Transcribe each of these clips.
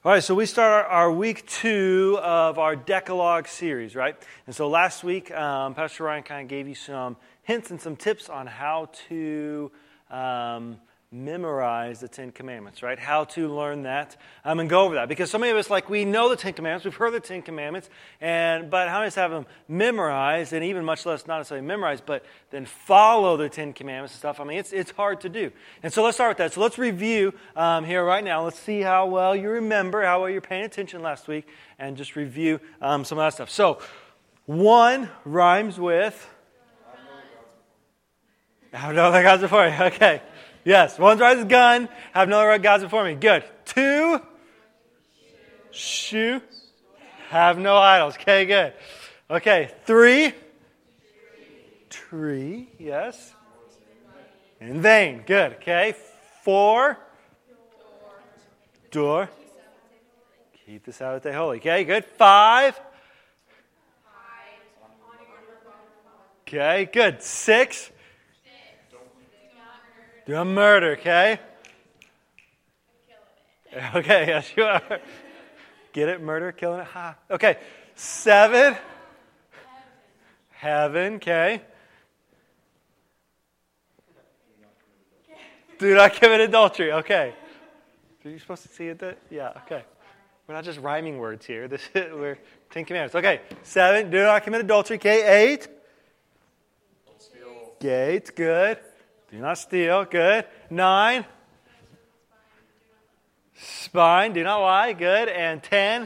All right, so we start our week 2 of our Decalogue series, right? And so last week, Pastor Ryan kind of gave you some hints and some tips on how to memorize the Ten Commandments, right? How to learn that and go over that. Because so many of us, we know the Ten Commandments, we've heard the Ten Commandments, but how many of us have them memorized, and even much less not necessarily memorized, but then follow the Ten Commandments and stuff? I mean, it's hard to do. And so let's start with that. So let's review here right now. Let's see how well you remember, how well you're paying attention last week, and just review some of that stuff. So, 1 rhymes with... Have no other gods before me. Okay. Yes. 1 rhymes with gun. Have no other gods before me. Good. 2. Shoe. Have no idols. Okay, good. Okay. 3. Tree. Yes. In vain. Good. Okay. 4. Door. Keep the Sabbath day holy. Okay, good. 5. Okay, good. 6. Do not murder, okay? Okay, yes you are. Get it? Murder, killing it? Ha. Okay. 7. Heaven, okay. Do not commit adultery, okay. Are you supposed to see it? Yeah, okay. We're not just rhyming words here. We're 10 Commandments. Okay. 7. Do not commit adultery, okay. 8. Don't steal. Gate, good. Do not steal. Good. 9. Spine. Do not lie. Good. And 10.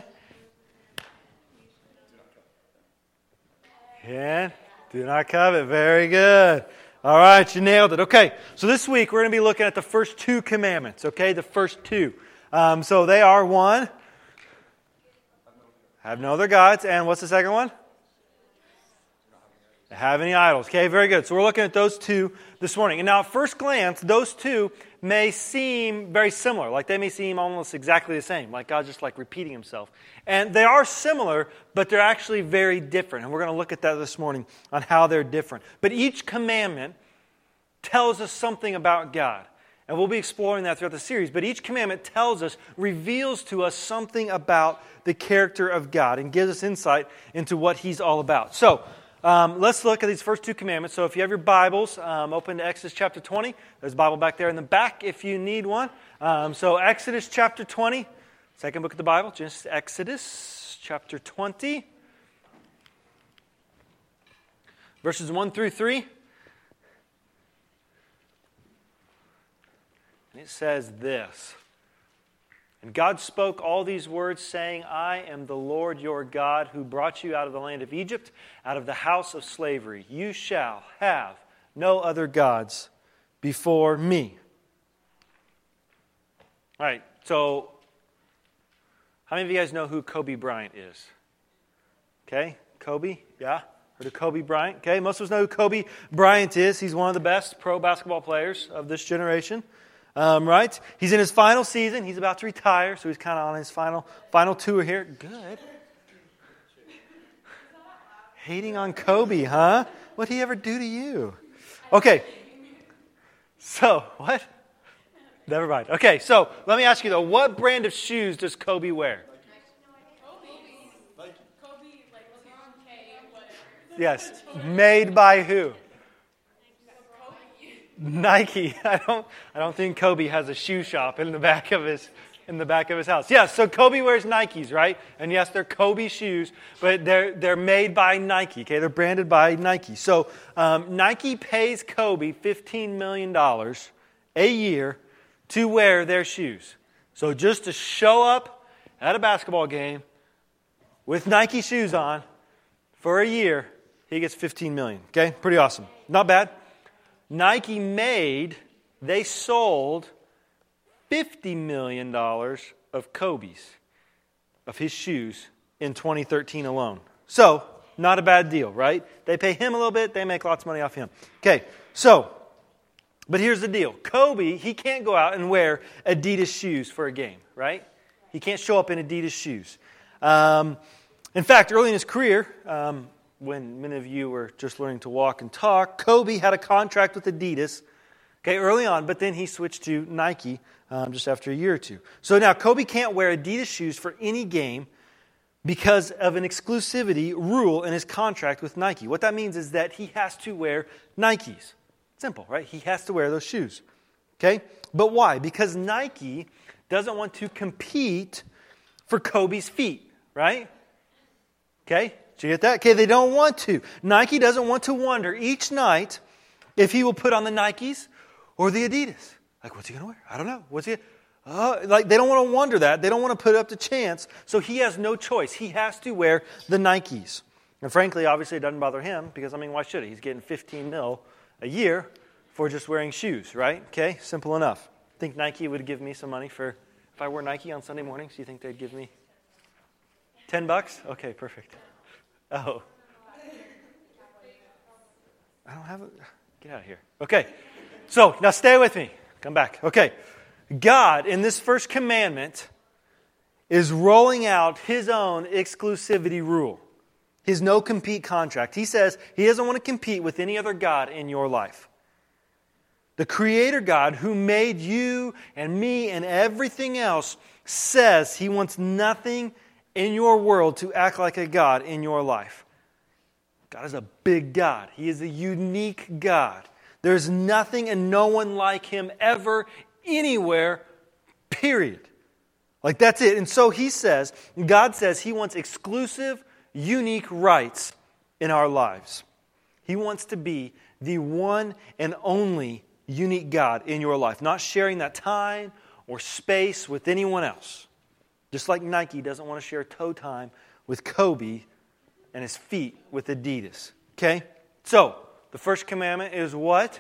10. Do not covet. Very good. All right. You nailed it. Okay. So this week we're going to be looking at the first 2 commandments. Okay. The first 2. So they are 1. Have no other gods. And what's the second one? Have any idols. Okay, very good. So we're looking at those 2 this morning. And now at first glance, those 2 may seem very similar. Like they may seem almost exactly the same. Like God's just repeating himself. And they are similar, but they're actually very different. And we're going to look at that this morning on how they're different. But each commandment tells us something about God. And we'll be exploring that throughout the series. But each commandment tells us, reveals to us something about the character of God and gives us insight into what he's all about. So, let's look at these first 2 commandments. So if you have your Bibles, open to Exodus chapter 20. There's a Bible back there in the back if you need one. So Exodus chapter 20, second book of the Bible, just Exodus chapter 20, verses 1 through 3. And it says this. And God spoke all these words, saying, I am the Lord your God, who brought you out of the land of Egypt, out of the house of slavery. You shall have no other gods before me. All right, so how many of you guys know who Kobe Bryant is? Okay, Kobe, yeah? Heard of Kobe Bryant? Okay, most of us know who Kobe Bryant is. He's one of the best pro basketball players of this generation. Right? He's in his final season. He's about to retire, so he's kind of on his final tour here. Good. Hating on Kobe, huh? What'd he ever do to you? Okay. So, what? Never mind. Okay, so let me ask you though, what brand of shoes does Kobe wear? Yes. Made by who? Nike. I don't think Kobe has a shoe shop in the back of his house. Yes, so Kobe wears Nikes, right? And yes, they're Kobe shoes, but they're made by Nike. Okay, they're branded by Nike. So Nike pays Kobe $15 million a year to wear their shoes. So just to show up at a basketball game with Nike shoes on for a year, he gets $15 million. Okay, pretty awesome. Not bad. They sold $50 million of Kobe's, of his shoes, in 2013 alone. So, not a bad deal, right? They pay him a little bit, they make lots of money off him. Okay, so, but here's the deal. Kobe, he can't go out and wear Adidas shoes for a game, right? He can't show up in Adidas shoes. In fact, early in his career, when many of you were just learning to walk and talk, Kobe had a contract with Adidas Okay, early on, but then he switched to Nike just after a year or two. So now Kobe can't wear Adidas shoes for any game because of an exclusivity rule in his contract with Nike. What that means is that he has to wear Nikes. Simple, right? He has to wear those shoes. Okay? But why? Because Nike doesn't want to compete for Kobe's feet, right? Okay? Did you get that? Okay, they don't want to. Nike doesn't want to wonder each night if he will put on the Nikes or the Adidas. Like, what's he going to wear? I don't know. What's he? Like, they don't want to wonder that. They don't want to put it up to chance. So he has no choice. He has to wear the Nikes. And frankly, obviously, it doesn't bother him because, why should he? He's getting $15 million a year for just wearing shoes, right? Okay, simple enough. Think Nike would give me some money for, if I wore Nike on Sunday mornings, do you think they'd give me $10? Okay, perfect. Oh. I don't have it. Get out of here. Okay, so now stay with me. Come back. Okay, God, in this first commandment, is rolling out His own exclusivity rule. His no-compete contract. He says He doesn't want to compete with any other God in your life. The Creator God who made you and me and everything else says He wants nothing in your world to act like a God in your life. God is a big God. He is a unique God. There's nothing and no one like Him ever, anywhere, period. Like that's it. And so He says, God says He wants exclusive, unique rights in our lives. He wants to be the one and only unique God in your life, not sharing that time or space with anyone else. Just like Nike doesn't want to share toe time with Kobe and his feet with Adidas. Okay? So, the first commandment is what?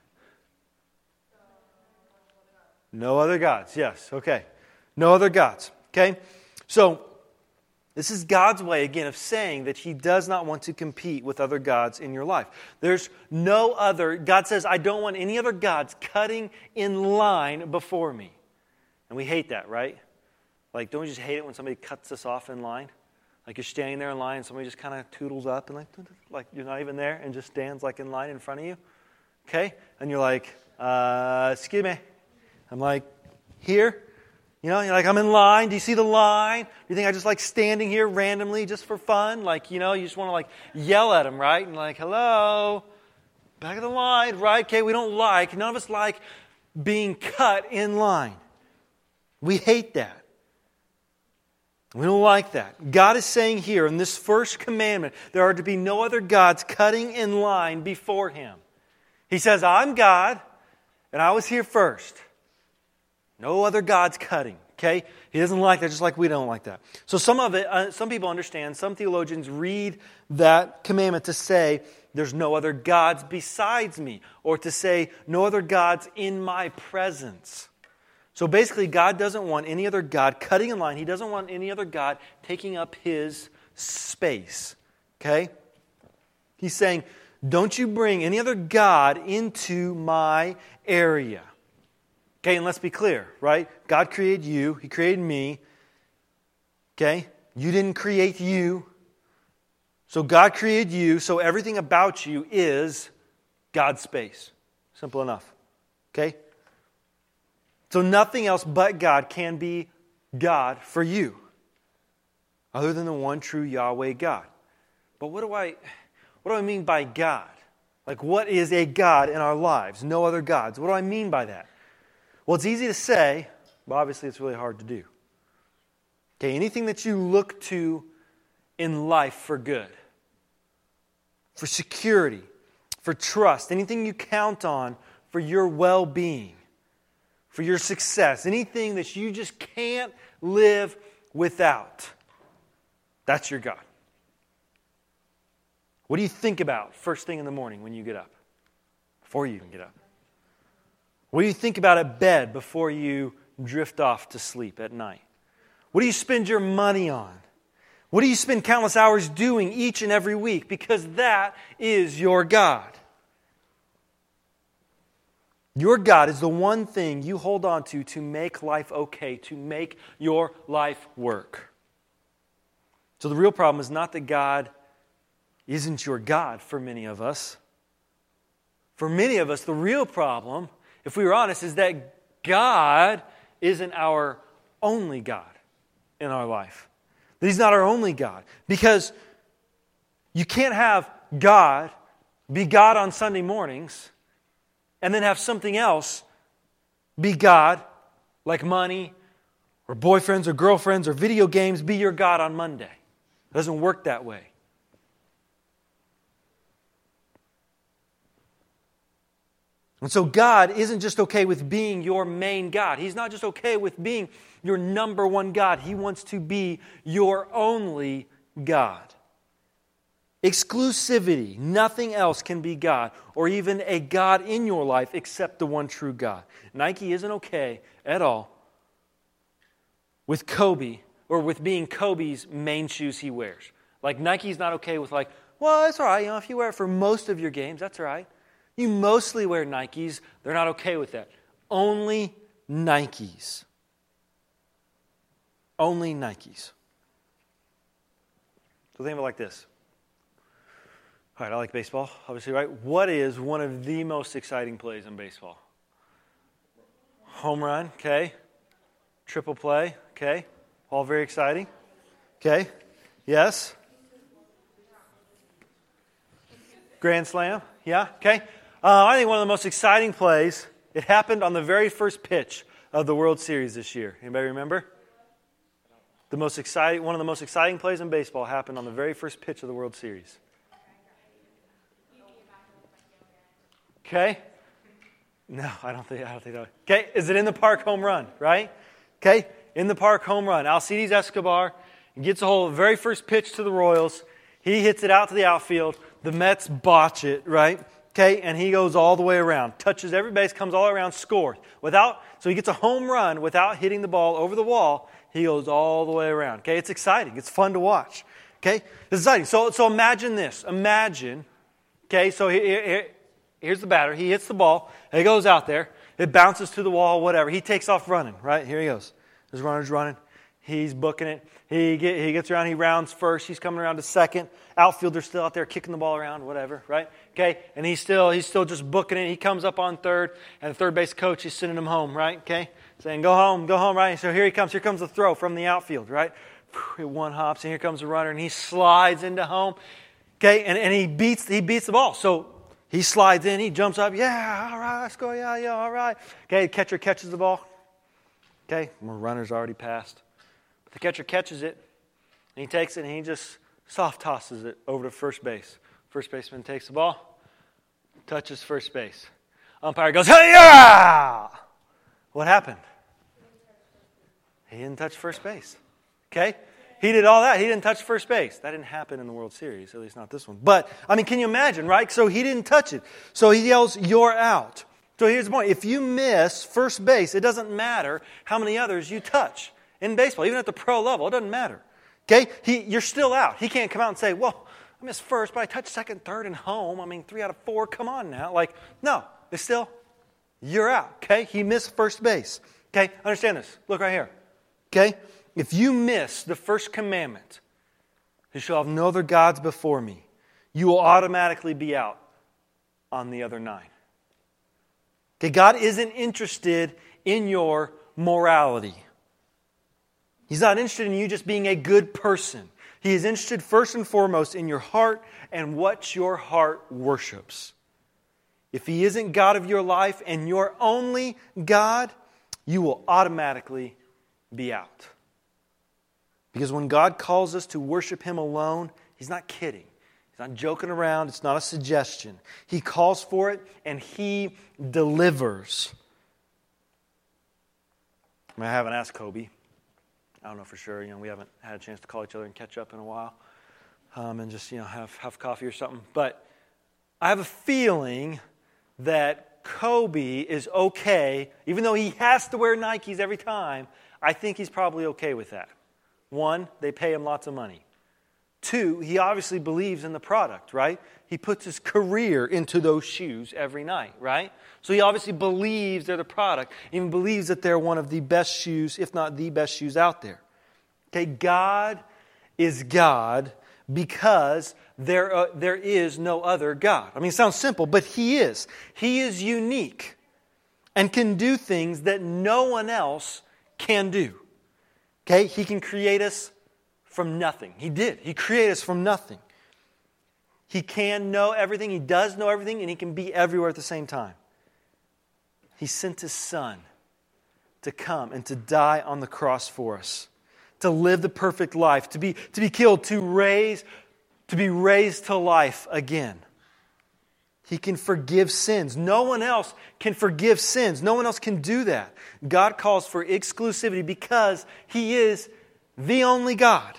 No other gods. Yes, okay. No other gods. Okay? So, this is God's way, again, of saying that He does not want to compete with other gods in your life. There's no other. God says, I don't want any other gods cutting in line before me. And we hate that, right? Like, don't we just hate it when somebody cuts us off in line? Like you're standing there in line and somebody just kind of toodles up and like you're not even there and just stands like in line in front of you. Okay? And you're like, excuse me. I'm like, here? You know, you're like, I'm in line. Do you see the line? Do you think I just like standing here randomly just for fun? Like, you just want to like yell at them, right? And like, hello, back of the line, right? Okay, none of us like being cut in line. We hate that. We don't like that. God is saying here in this first commandment, there are to be no other gods cutting in line before Him. He says, I'm God, and I was here first. No other gods cutting, okay? He doesn't like that, just like we don't like that. So some people understand, some theologians read that commandment to say, there's no other gods besides me, or to say, no other gods in my presence. So basically, God doesn't want any other God cutting in line. He doesn't want any other God taking up His space. Okay? He's saying, don't you bring any other God into my area. Okay, and let's be clear, right? God created you. He created me. Okay? You didn't create you. So God created you, so everything about you is God's space. Simple enough. Okay? So nothing else but God can be God for you, other than the one true Yahweh God. But what do I mean by God? Like, what is a God in our lives? No other gods. What do I mean by that? Well, it's easy to say, but obviously it's really hard to do. Okay, anything that you look to in life for good, for security, for trust, anything you count on for your well-being, for your success, anything that you just can't live without, that's your God. What do you think about first thing in the morning when you get up? Before you even get up. What do you think about at bed before you drift off to sleep at night? What do you spend your money on? What do you spend countless hours doing each and every week? Because that is your God. Your God is the one thing you hold on to make life okay, to make your life work. So the real problem is not that God isn't your God for many of us. For many of us, the real problem if we were honest, is that God isn't our only God in our life. That He's not our only God. Because you can't have God be God on Sunday mornings and then have something else be God, like money or boyfriends or girlfriends or video games, be your God on Monday. It doesn't work that way. And so God isn't just okay with being your main God. He's not just okay with being your number one God. He wants to be your only God. Exclusivity. Nothing else can be God or even a God in your life except the one true God. Nike isn't okay at all with Kobe or with being Kobe's main shoes he wears. Like Nike's not okay with well, it's all right. If you wear it for most of your games, that's all right. You mostly wear Nikes. They're not okay with that. Only Nikes. Only Nikes. So think of it like this. All right, I like baseball, obviously, right? What is one of the most exciting plays in baseball? Home run, okay. Triple play, okay. All very exciting. Okay. Yes. Grand slam, yeah, okay. I think one of the most exciting plays, it happened on the very first pitch of the World Series this year. Anybody remember? One of the most exciting plays in baseball happened on the very first pitch of the World Series. Okay? No, I don't think that. Okay, is it in the park home run, right? Okay, in the park home run. Alcides Escobar gets a hold of the very first pitch to the Royals. He hits it out to the outfield. The Mets botch it, right? Okay, and he goes all the way around, touches every base, comes all the way around, scores. So he gets a home run without hitting the ball over the wall. He goes all the way around. Okay, it's exciting. It's fun to watch. Okay, it's exciting. So imagine this. Okay, so here's the batter. He hits the ball. He goes out there. It bounces to the wall, whatever. He takes off running, right? Here he goes. His runner's running. He's booking it. He gets around. He rounds first. He's coming around to second. Outfielder's still out there kicking the ball around, whatever, right? Okay, and he's still just booking it. He comes up on third, and the third base coach is sending him home, right? Okay, saying, go home, right? So here he comes. Here comes the throw from the outfield, right? It one hops, and here comes the runner, and he slides into home. Okay, and he beats the ball. So he slides in. He jumps up. Yeah, all right, let's go. Yeah, all right. Okay, the catcher catches the ball. Okay, my runner's already passed. But the catcher catches it, and he takes it, and he just soft tosses it over to first base. First baseman takes the ball, touches first base. Umpire goes, hey, yeah! What happened? He didn't touch first base. Okay? He did all that. He didn't touch first base. That didn't happen in the World Series, at least not this one. But, can you imagine, right? So he didn't touch it. So he yells, you're out. So here's the point. If you miss first base, it doesn't matter how many others you touch in baseball. Even at the pro level, it doesn't matter. Okay? You're still out. He can't come out and say, well, I missed first, but I touched second, third, and home. 3 out of 4. Come on now. No. It's still, you're out. Okay? He missed first base. Okay? Understand this. Look right here. Okay? If you miss the first commandment, you shall have no other gods before me, you will automatically be out on the other 9. Okay? God isn't interested in your morality. He's not interested in you just being a good person. He is interested first and foremost in your heart and what your heart worships. If He isn't God of your life and your only God, you will automatically be out. Because when God calls us to worship Him alone, He's not kidding. He's not joking around. It's not a suggestion. He calls for it and He delivers. I haven't asked Kobe. I don't know for sure. We haven't had a chance to call each other and catch up in a while, and just have coffee or something. But I have a feeling that Kobe is okay, even though he has to wear Nikes every time. I think he's probably okay with that. 1, they pay him lots of money. 2, he obviously believes in the product, right? He puts his career into those shoes every night, right? So he obviously believes they're the product, even believes that they're one of the best shoes, if not the best shoes out there. Okay, God is God because there is no other God. It sounds simple, but He is. He is unique. and can do things that no one else can do. Okay? He can create us from nothing. He did. He created us from nothing. He can know everything. He does know everything, and He can be everywhere at the same time. He sent His Son to come and to die on the cross for us, to live the perfect life, to be killed, to be raised to life again. He can forgive sins. No one else can forgive sins. No one else can do that. God calls for exclusivity because He is the only God.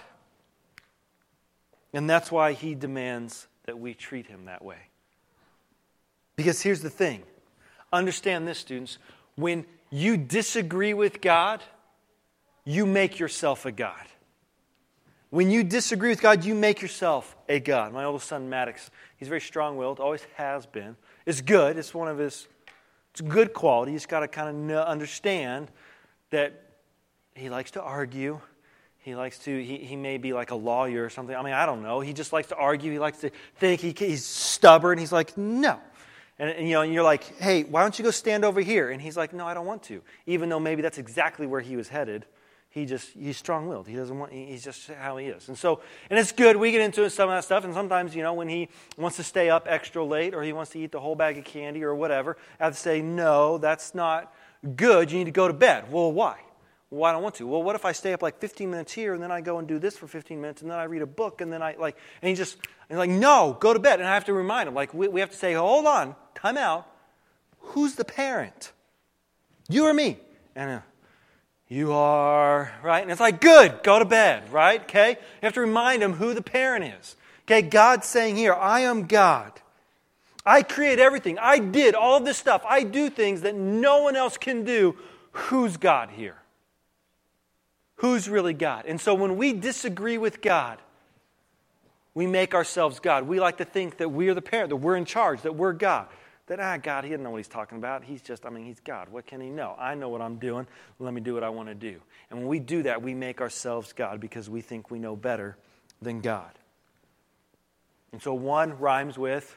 And that's why He demands that we treat Him that way. Because here's the thing. Understand this, students. When you disagree with God, you make yourself a God. When you disagree with God, you make yourself a God. My oldest son, Maddox, he's very strong-willed, always has been. It's good. It's one of his, it's a good quality. He's got to kind of understand that he likes to argue. He likes to, he may be like a lawyer or something. I mean, I don't know. He just likes to argue. He likes to think. He's stubborn. He's like, no. And you're like, hey, why don't you go stand over here? And he's like, no, I don't want to. Even though maybe that's exactly where he was headed. He's strong-willed. He doesn't want. He's just how he is. And it's good. We get into some of that stuff. And sometimes, when he wants to stay up extra late or he wants to eat the whole bag of candy or whatever, I have to say, no, that's not good. You need to go to bed. Well, why? Well, I don't want to. Well, what if I stay up like 15 minutes here and then I go and do this for 15 minutes and then I read a book and then and he's like, no, go to bed. And I have to remind him, like, we have to say, hold on, time out. Who's the parent? You or me? And you are, right? And it's like, good, go to bed, right? Okay? You have to remind him who the parent is. Okay, God's saying here, I am God. I create everything. I did all of this stuff. I do things that no one else can do. Who's God here? Who's really God? And so when we disagree with God, we make ourselves God. We like to think that we are the parent, that we're in charge, that we're God. That, God, He doesn't know what He's talking about. He's God. What can He know? I know what I'm doing. Let me do what I want to do. And when we do that, we make ourselves God because we think we know better than God. And so one rhymes with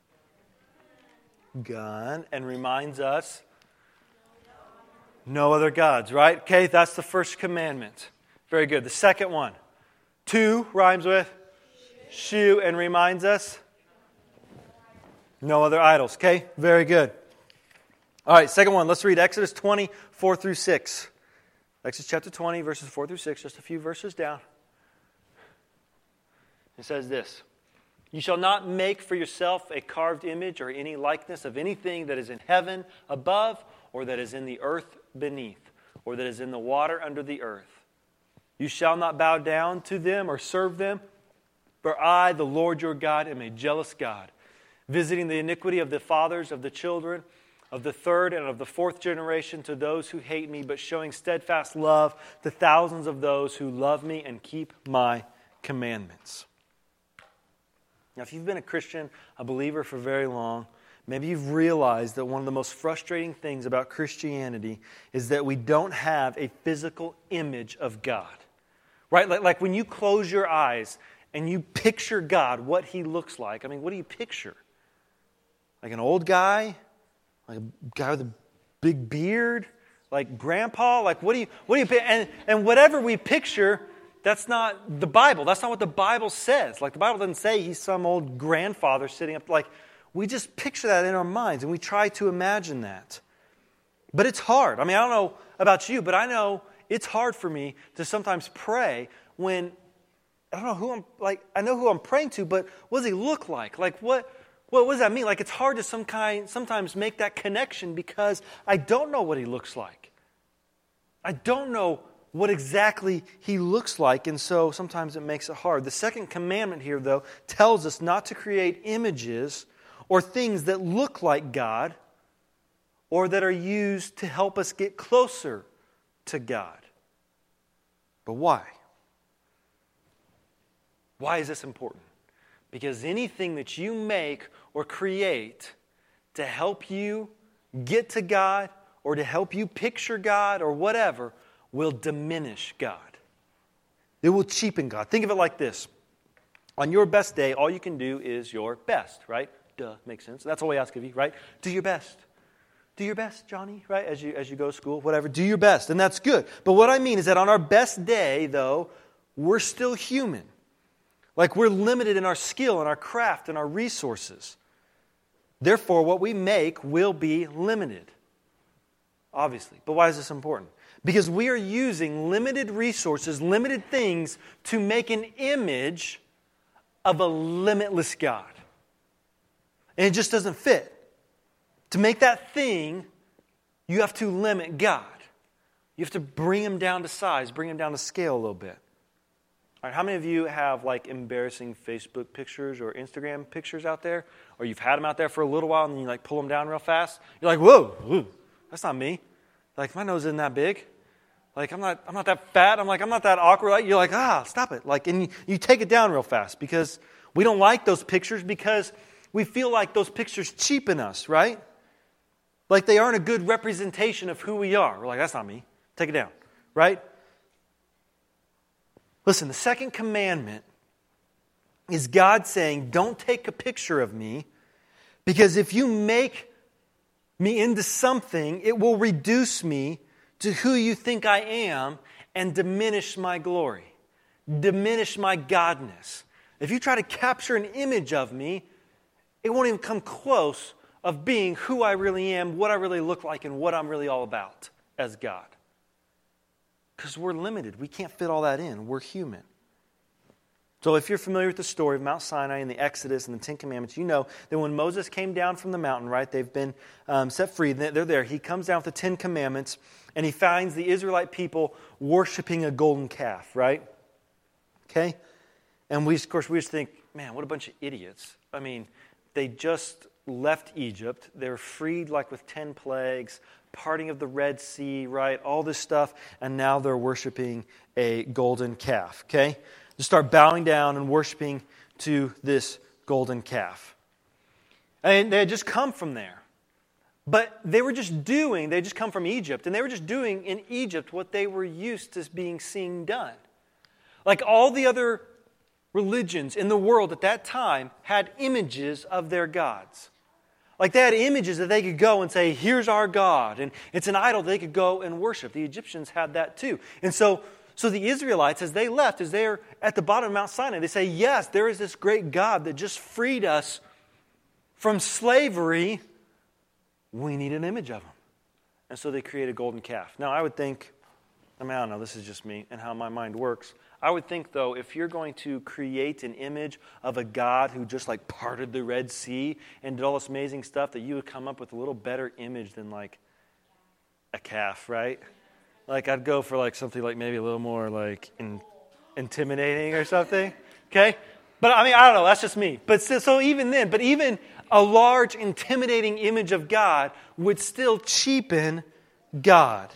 God and reminds us no other gods, right? Okay, that's the first commandment. Very good. The second one. 2 rhymes with shoe and reminds us no other idols. Okay, very good. All right, second one. Let's read Exodus 20, 4 through 6. Exodus chapter 20, verses 4 through 6, just a few verses down. It says this. You shall not make for yourself a carved image or any likeness of anything that is in heaven above, or that is in the earth beneath, or that is in the water under the earth. You shall not bow down to them or serve them, for I, the Lord your God, am a jealous God, visiting the iniquity of the fathers of the children, of the third and of the fourth generation to those who hate me, but showing steadfast love to thousands of those who love me and keep my commandments. Now, if you've been a Christian, a believer for very long, maybe you've realized that one of the most frustrating things about Christianity is that we don't have a physical image of God. Right? Like when you close your eyes and you picture God, what He looks like. I mean, what do you picture? Like an old guy? Like a guy with a big beard? Like grandpa? Like what do you and whatever we picture, that's not the Bible. That's not what the Bible says. Like the Bible doesn't say He's some old grandfather sitting up. Like we just picture that in our minds and we try to imagine that. But it's hard. I mean, I don't know about you, but I know it's hard for me to sometimes pray when I don't know who I'm like. I know who I'm praying to, but what does He look like? Like what does that mean? Like it's hard to sometimes make that connection because I don't know what He looks like. I don't know what exactly He looks like, and so sometimes it makes it hard. The second commandment here, though, tells us not to create images or things that look like God or that are used to help us get closer to God. But why? Why is this important? Because anything that you make or create to help you get to God or to help you picture God or whatever will diminish God. It will cheapen God. Think of it like this. On your best day, all you can do is your best, right? Duh, makes sense. That's all we ask of you, right? Do your best. do your best, Johnny, right? As you go to school, whatever, do your best, and that's good. But what I mean is that on our best day, though, we're still human. Like we're limited in our skill and our craft and our resources. Therefore, what we make will be limited, obviously. But why is this important? Because we are using limited resources, limited things to make an image of a limitless God. And it just doesn't fit. To make that thing, you have to limit God. You have to bring Him down to size, bring Him down to scale a little bit. All right, how many of you have like embarrassing Facebook pictures or Instagram pictures out there? Or you've had them out there for a little while and then you like pull them down real fast? You're like, whoa, that's not me. Like my nose isn't that big. Like I'm not that fat. I'm not that awkward. Like, you're like, stop it. Like, and you take it down real fast because we don't like those pictures because we feel like those pictures cheapen us, right? Like they aren't a good representation of who we are. We're like, that's not me. Take it down, right? Listen, the second commandment is God saying, don't take a picture of me because if you make me into something, it will reduce me to who you think I am and diminish my glory, diminish my godness. If you try to capture an image of me, it won't even come close of being who I really am, what I really look like, and what I'm really all about as God. Because we're limited. We can't fit all that in. We're human. So if you're familiar with the story of Mount Sinai and the Exodus and the Ten Commandments, you know that when Moses came down from the mountain, right, they've been set free, they're there. He comes down with the Ten Commandments, and he finds the Israelite people worshiping a golden calf, right? Okay? And we just think, man, what a bunch of idiots. I mean, they just left Egypt. They were freed like with 10 plagues, parting of the Red Sea, right? All this stuff. And now they're worshiping a golden calf, okay? Just start bowing down and worshiping to this golden calf. And they had just come from there. But they just come from Egypt, and they were just doing in Egypt what they were used to being seen done. Like all the other religions in the world at that time had images of their gods. Like they had images that they could go and say, here's our God. And it's an idol they could go and worship. The Egyptians had that too. And so the Israelites, as they left, as they're at the bottom of Mount Sinai, they say, yes, there is this great God that just freed us from slavery. We need an image of Him. And so they create a golden calf. Now I would think, I don't know, this is just me and how my mind works. I would think, though, if you're going to create an image of a God who just like parted the Red Sea and did all this amazing stuff, that you would come up with a little better image than like a calf, right? Like I'd go for like something like maybe a little more like intimidating or something, okay? But I don't know, that's just me. But so even then, even a large intimidating image of God would still cheapen God.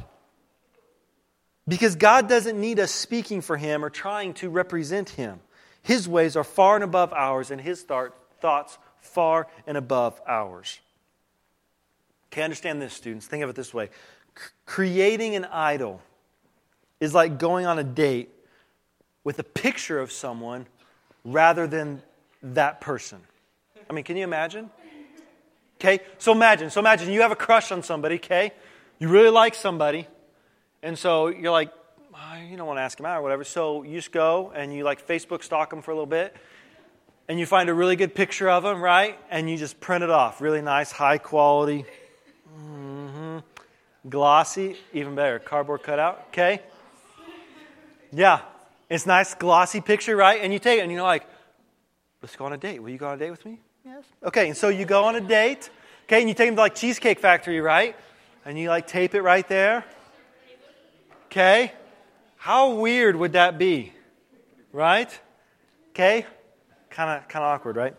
Because God doesn't need us speaking for Him or trying to represent Him. His ways are far and above ours, and His thoughts far and above ours. Okay, understand this, students. Think of it this way. Creating an idol is like going on a date with a picture of someone rather than that person. Can you imagine? Okay, so imagine you have a crush on somebody, okay? You really like somebody. And so you're like, you don't want to ask him out or whatever. So you just go and you like Facebook stalk him for a little bit. And you find a really good picture of him, right? And you just print it off. Really nice, high quality. Glossy, even better. Cardboard cutout, okay? Yeah, it's nice, glossy picture, right? And you take it and you're like, let's go on a date. Will you go on a date with me? Yes. Okay, and so you go on a date. Okay, and you take him to like Cheesecake Factory, right? And you like tape it right there. Okay? How weird would that be? Right? Okay? Kind of awkward, right?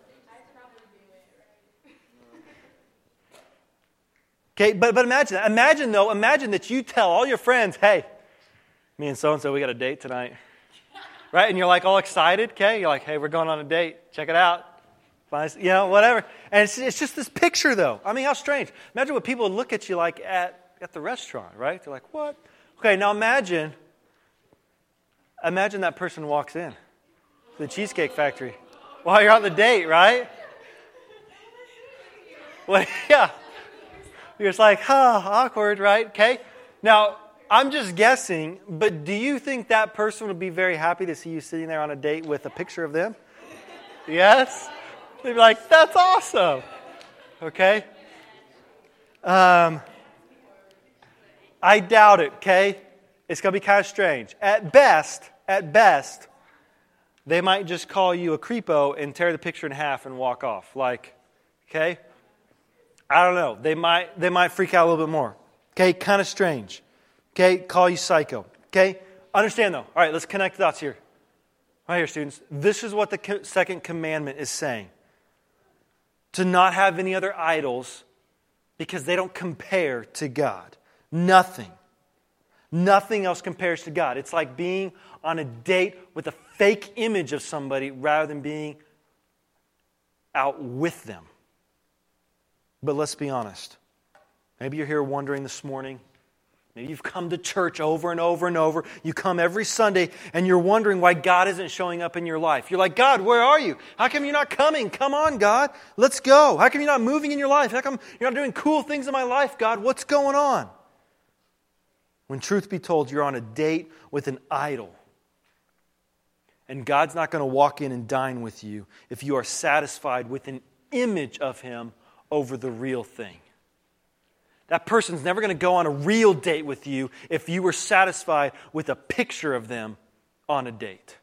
Okay, but imagine that. Imagine that you tell all your friends, hey, me and so-and-so, we got a date tonight. Right? And you're like all excited, okay? You're like, hey, we're going on a date. Check it out. Whatever. And it's just this picture, though. How strange. Imagine what people would look at you like at the restaurant, right? They're like, what? Okay, now imagine that person walks in to the Cheesecake Factory while you're on the date, right? Well, yeah. You're just like, awkward, right? Okay. Now, I'm just guessing, but do you think that person would be very happy to see you sitting there on a date with a picture of them? Yes? They'd be like, that's awesome. Okay? I doubt it, okay? It's going to be kind of strange. At best, they might just call you a creepo and tear the picture in half and walk off. Like, okay? I don't know. They might freak out a little bit more. Okay? Kind of strange. Okay? Call you psycho. Okay? Understand though. All right, let's connect the dots here. Right here, students. This is what the second commandment is saying. To not have any other idols because they don't compare to God. Nothing else compares to God. It's like being on a date with a fake image of somebody rather than being out with them. But let's be honest. Maybe you're here wondering this morning. Maybe you've come to church over and over and over. You come every Sunday and you're wondering why God isn't showing up in your life. You're like, God, where are you? How come you're not coming? Come on, God. Let's go. How come you're not moving in your life? How come you're not doing cool things in my life, God? What's going on? When truth be told, you're on a date with an idol. And God's not going to walk in and dine with you if you are satisfied with an image of Him over the real thing. That person's never going to go on a real date with you if you were satisfied with a picture of them on a date.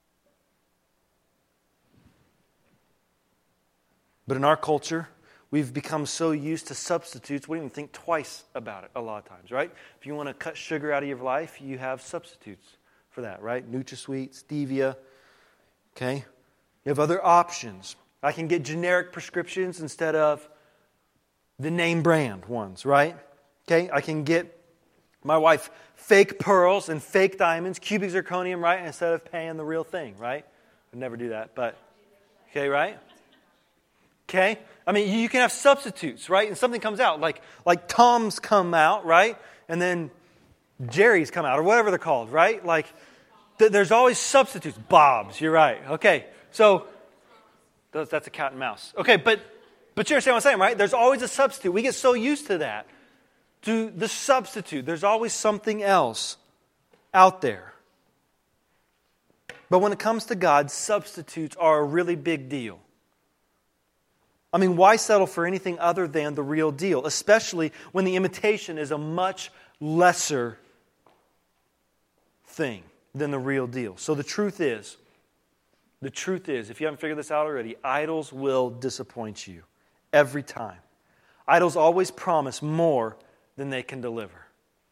But in our culture, we've become so used to substitutes, we don't even think twice about it a lot of times, right? If you want to cut sugar out of your life, you have substitutes for that, right? NutraSweet, stevia, okay? You have other options. I can get generic prescriptions instead of the name brand ones, right? Okay, I can get my wife fake pearls and fake diamonds, cubic zirconium, right? Instead of paying the real thing, right? I'd never do that, but okay, right? Okay? I mean, you can have substitutes, right? And something comes out, like Tom's come out, right? And then Jerry's come out, or whatever they're called, right? Like, there's always substitutes. Bob's, you're right. Okay, so that's a cat and mouse. Okay, but you understand what I'm saying, right? There's always a substitute. We get so used to that. To the substitute. There's always something else out there. But when it comes to God, substitutes are a really big deal. I mean, why settle for anything other than the real deal? Especially when the imitation is a much lesser thing than the real deal. So the truth is, if you haven't figured this out already, idols will disappoint you. Every time. Idols always promise more than they can deliver.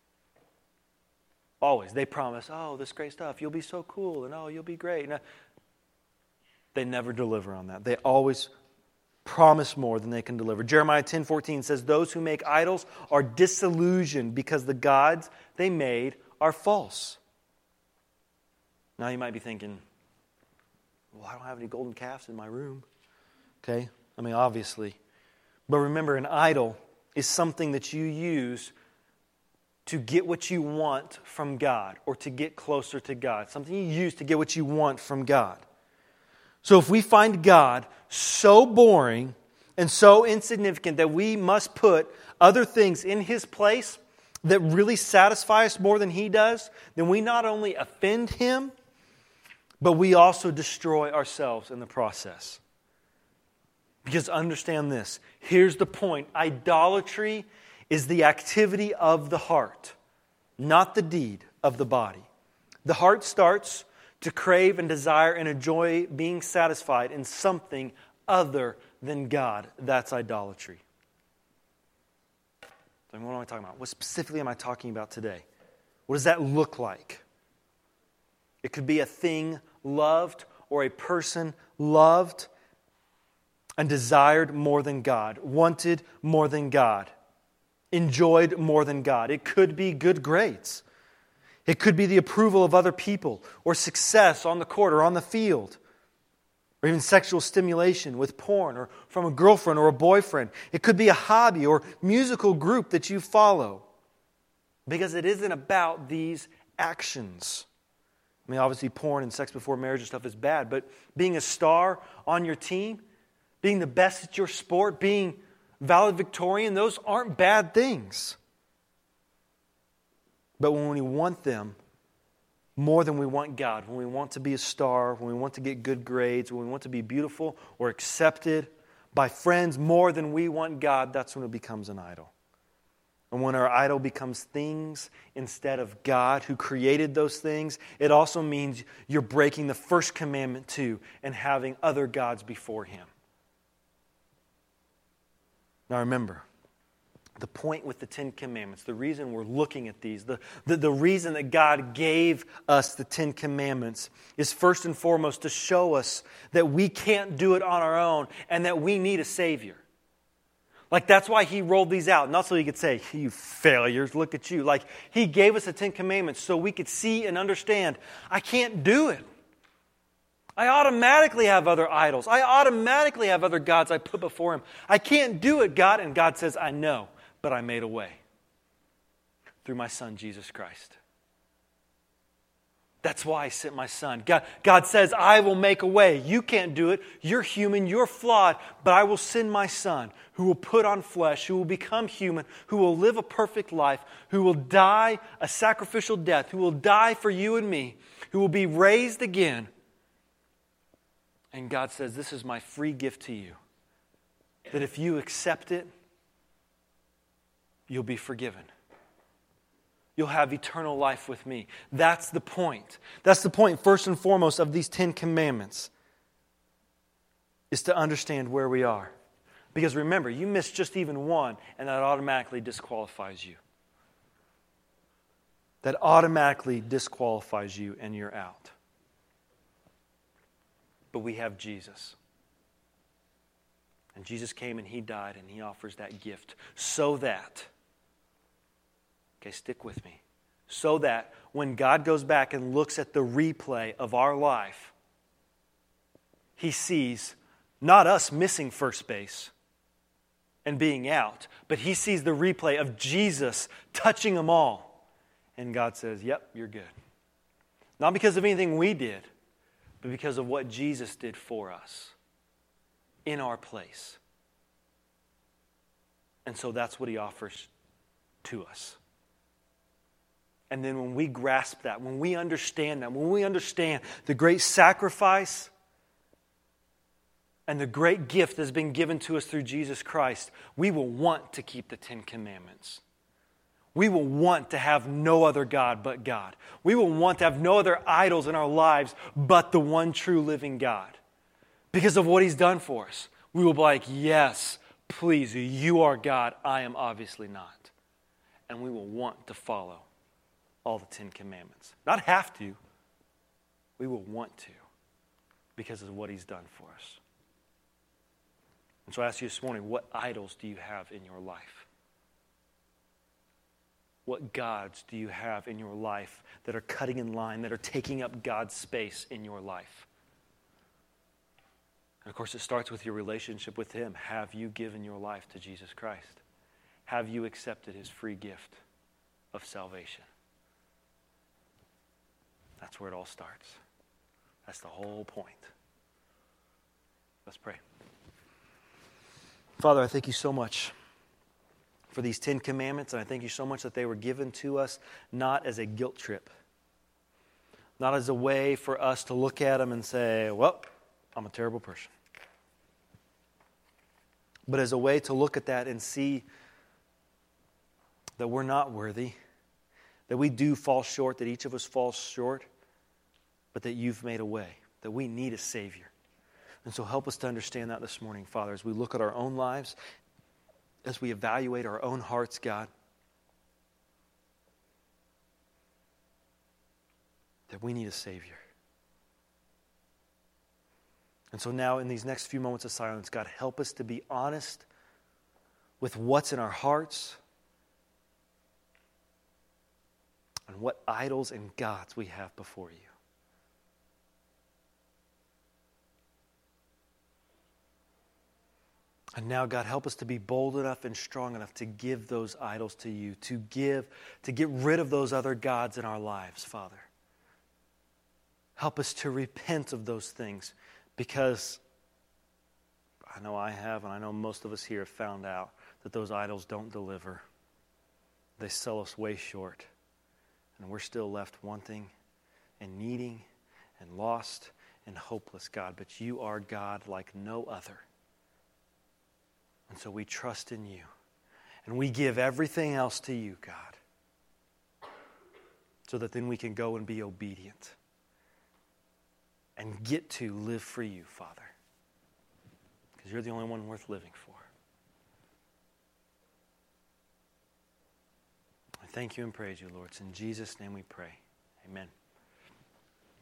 Always. They promise, oh, this great stuff. You'll be so cool. And oh, you'll be great. And they never deliver on that. They always promise more than they can deliver. Jeremiah 10:14 says, those who make idols are disillusioned because the gods they made are false. Now you might be thinking, well, I don't have any golden calves in my room. Okay? I mean, obviously. But remember, an idol is something that you use to get what you want from God or to get closer to God. Something you use to get what you want from God. So if we find God so boring and so insignificant that we must put other things in His place that really satisfy us more than He does, then we not only offend Him, but we also destroy ourselves in the process. Because understand this, here's the point. Idolatry is the activity of the heart, not the deed of the body. The heart starts to crave and desire and enjoy being satisfied in something other than God. That's idolatry. So what am I talking about? What specifically am I talking about today? What does that look like? It could be a thing loved or a person loved and desired more than God, wanted more than God, enjoyed more than God. It could be good grades. It could be the approval of other people or success on the court or on the field, or even sexual stimulation with porn or from a girlfriend or a boyfriend. It could be a hobby or musical group that you follow, because it isn't about these actions. I mean, obviously porn and sex before marriage and stuff is bad, but being a star on your team, being the best at your sport, being valedictorian. Those aren't bad things. But when we want them more than we want God, when we want to be a star, when we want to get good grades, when we want to be beautiful or accepted by friends more than we want God, that's when it becomes an idol. And when our idol becomes things instead of God who created those things, it also means you're breaking the first commandment too and having other gods before Him. Now remember, the point with the Ten Commandments, the reason we're looking at these, the reason that God gave us the Ten Commandments is first and foremost to show us that we can't do it on our own and that we need a Savior. Like, that's why He rolled these out. Not so He could say, you failures, look at you. Like, He gave us the Ten Commandments so we could see and understand, I can't do it. I automatically have other idols. I automatically have other gods I put before Him. I can't do it, God. And God says, I know, but I made a way through my Son, Jesus Christ. That's why I sent my Son. God says, I will make a way. You can't do it. You're human. You're flawed. But I will send my Son who will put on flesh, who will become human, who will live a perfect life, who will die a sacrificial death, who will die for you and me, who will be raised again. And God says, this is my free gift to you. That if you accept it, you'll be forgiven. You'll have eternal life with me. That's the point. That's the point, first and foremost, of these 10 commandments, is to understand where we are. Because remember, you miss just even one, and that automatically disqualifies you. That automatically disqualifies you, and you're out. But we have Jesus. And Jesus came and He died, and He offers that gift so that, okay, stick with me. So that when God goes back and looks at the replay of our life, He sees not us missing first base and being out, but He sees the replay of Jesus touching them all. And God says, yep, you're good. Not because of anything we did, but because of what Jesus did for us in our place. And so that's what He offers to us. And then when we grasp that, when we understand that, when we understand the great sacrifice and the great gift that's been given to us through Jesus Christ, we will want to keep the 10 Commandments. We will want to have no other God but God. We will want to have no other idols in our lives but the one true living God. Because of what He's done for us. We will be like, yes, please, you are God. I am obviously not. And we will want to follow all the 10 Commandments. Not have to. We will want to because of what He's done for us. And so I ask you this morning, what idols do you have in your life? What gods do you have in your life that are cutting in line, that are taking up God's space in your life? And of course, it starts with your relationship with Him. Have you given your life to Jesus Christ? Have you accepted His free gift of salvation? That's where it all starts. That's the whole point. Let's pray. Father, I thank You so much for these 10 commandments, and I thank You so much that they were given to us not as a guilt trip, not as a way for us to look at them and say, well, I'm a terrible person, but as a way to look at that and see that we're not worthy, that we do fall short, that each of us falls short, but that You've made a way, that we need a Savior. And so help us to understand that this morning, Father, as we look at our own lives, as we evaluate our own hearts, God, that we need a Savior. And so now in these next few moments of silence, God, help us to be honest with what's in our hearts and what idols and gods we have before You. And now, God, help us to be bold enough and strong enough to give those idols to You, to get rid of those other gods in our lives, Father. Help us to repent of those things because I know I have, and I know most of us here have found out that those idols don't deliver. They sell us way short. And we're still left wanting and needing and lost and hopeless, God. But you are God like no other. And so we trust in you. And we give everything else to you, God. So that then we can go and be obedient. And get to live for you, Father. Because you're the only one worth living for. I thank you and praise you, Lord. It's in Jesus' name we pray. Amen.